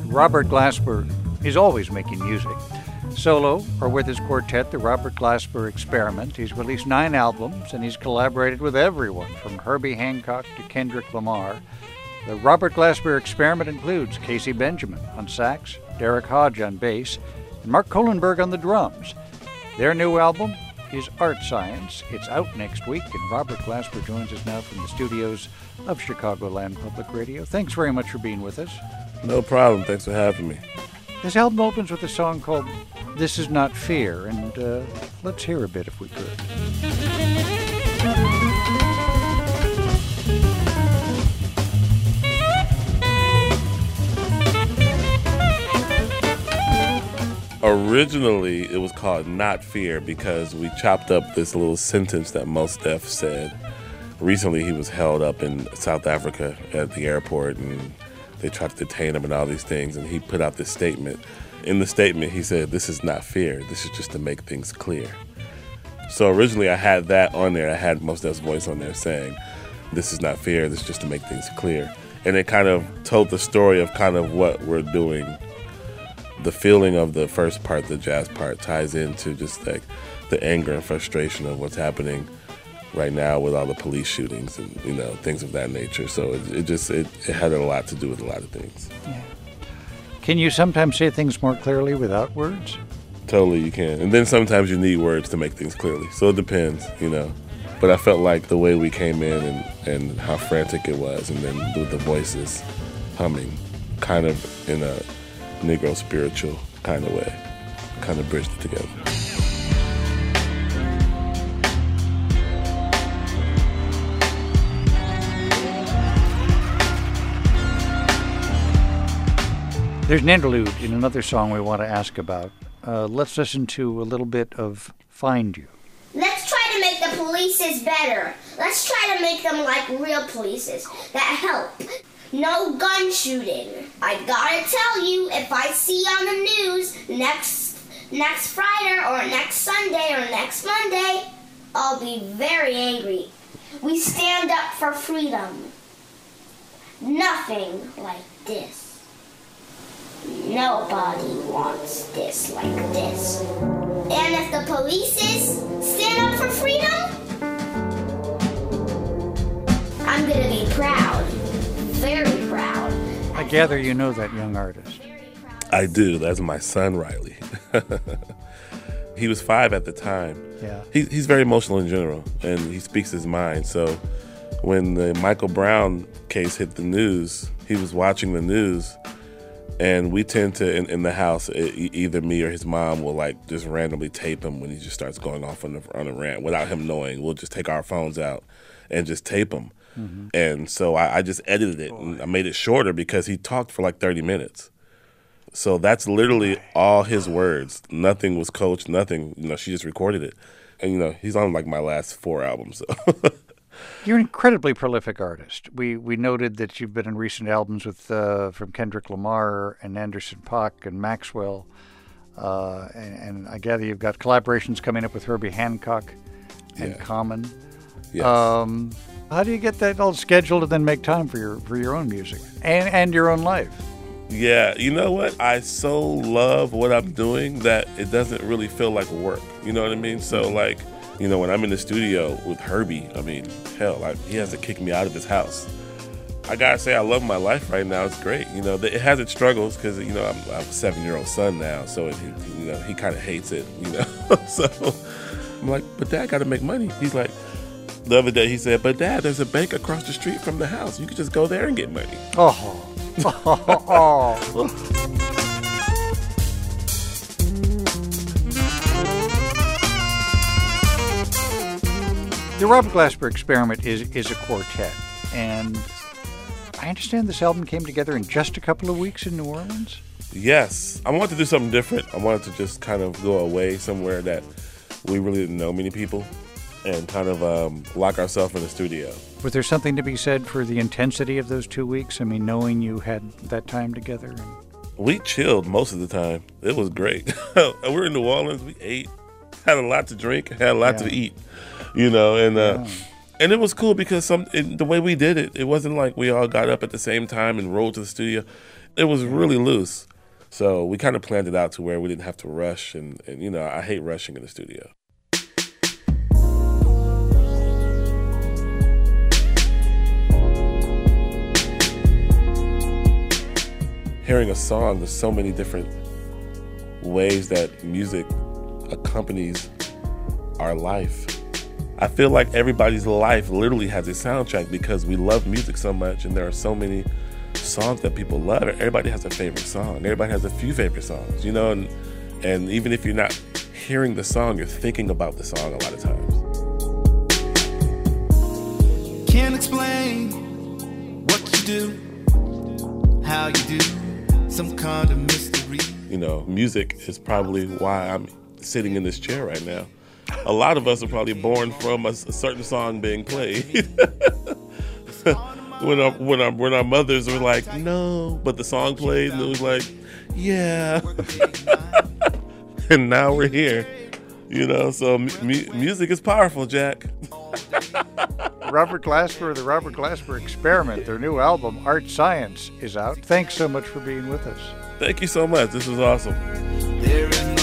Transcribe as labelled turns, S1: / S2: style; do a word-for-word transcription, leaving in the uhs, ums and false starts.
S1: Robert Glasper is always making music. Solo or with his quartet, the Robert Glasper Experiment. He's released nine albums, and he's collaborated with everyone from Herbie Hancock to Kendrick Lamar. The Robert Glasper Experiment includes Casey Benjamin on sax, Derek Hodge on bass, and Mark Kohlenberg on the drums. Their new album is Art Science. It's out next week, and Robert Glasper joins us now from the studios of Chicagoland Public Radio. Thanks very much for being with us.
S2: No problem. Thanks for having me.
S1: This album opens with a song called This Is Not Fear, and uh, let's hear a bit if we could.
S2: Originally, it was called Not Fear because we chopped up this little sentence that Mos Def said. Recently, he was held up in South Africa at the airport, and they tried to detain him and all these things, and he put out this statement. In the statement, he said, "This is not fear. This is just to make things clear." So originally, I had that on there. I had Mos Def's voice on there saying, "This is not fear. This is just to make things clear." And it kind of told the story of kind of what we're doing. The feeling of the first part, the jazz part, ties into just like the anger and frustration of what's happening right now with all the police shootings and, you know, things of that nature. So it, it just, it, it had a lot to do with a lot of things.
S1: Yeah. Can you sometimes say things more clearly without words?
S2: Totally, you can. And then sometimes you need words to make things clearly. So it depends, you know. But I felt like the way we came in and, and how frantic it was, and then with the voices humming, kind of in a Negro spiritual kind of way, kind of bridged it together.
S1: There's an interlude in another song we want to ask about. Uh, let's listen to a little bit of Find You.
S3: Let's try to make the polices better. Let's try to make them like real polices that help. No gun shooting. I gotta tell you, if I see on the news next next Friday or next Sunday or next Monday, I'll be very angry. We stand up for freedom. Nothing like this. Nobody wants this like this. And if the polices stand up for freedom, I'm gonna be proud. Very proud.
S1: I gather you know that young artist.
S2: I do. That's my son, Riley. He was five at the time.
S1: Yeah.
S2: He, he's very emotional in general, and he speaks his mind. So when the Michael Brown case hit the news, he was watching the news, and we tend to, in, in the house, it, either me or his mom will like just randomly tape him when he just starts going off on, the, on a rant without him knowing. We'll just take our phones out and just tape him. Mm-hmm. And so I, I just edited it and I made it shorter because he talked for like thirty minutes. So that's literally all his words. Nothing was coached, nothing. You know, she just recorded it. And, you know, he's on like my last four albums. So.
S1: You're an incredibly prolific artist. We we noted that you've been in recent albums with uh, from Kendrick Lamar and Anderson .Paak and Maxwell. Uh, and, and I gather you've got collaborations coming up with Herbie Hancock and
S2: Yeah.
S1: Common.
S2: Yes.
S1: Um, how do you get that all scheduled and then make time for your for your own music and, and your own life?
S2: Yeah, you know what? I so love what I'm doing that it doesn't really feel like work. You know what I mean? So, like, you know, when I'm in the studio with Herbie, I mean, hell, I, he has to kick me out of his house. I gotta say, I love my life right now. It's great. You know, it has its struggles because, you know, I'm, I have a seven-year-old son now, so it, you know, he kind of hates it. You know, so I'm like, but Dad, gotta make money. He's like. The other day he said, but Dad, there's a bank across the street from the house. You could just go there and get money.
S1: Oh. oh. The Robert Glasper Experiment is, is a quartet, and I understand this album came together in just a couple of weeks in New Orleans?
S2: Yes. I wanted to do something different. I wanted to just kind of go away somewhere that we really didn't know many people. And kind of um, lock ourselves in the studio.
S1: Was there something to be said for the intensity of those two weeks? I mean, knowing you had that time together? And...
S2: We chilled most of the time. It was great. We were in New Orleans. We ate, had a lot to drink, had a lot
S1: yeah.
S2: to eat, you know. And uh,
S1: yeah.
S2: and it was cool because some it, the way we did it, it wasn't like we all got up at the same time and rolled to the studio. It was really loose. So we kind of planned it out to where we didn't have to rush. And, and, you know, I hate rushing in the studio. Hearing a song, there's so many different ways that music accompanies our life. I feel like everybody's life literally has a soundtrack because we love music so much, and there are so many songs that people love. Everybody has a favorite song. Everybody has a few favorite songs, you know, and and even if you're not hearing the song, you're thinking about the song a lot of times.
S4: Can't explain what you do, how you do, some kind of mystery.
S2: You know, music is probably why I'm sitting in this chair right now. A lot of us are probably born from a, a certain song being played. when our when our when our mothers were like, no, but the song played and it was like, yeah. And now we're here. You know, so mu- music is powerful, Jack.
S1: Robert Glasper, the Robert Glasper Experiment, their new album, Art Science, is out. Thanks so much for being with us.
S2: Thank you so much. This was awesome.
S4: There is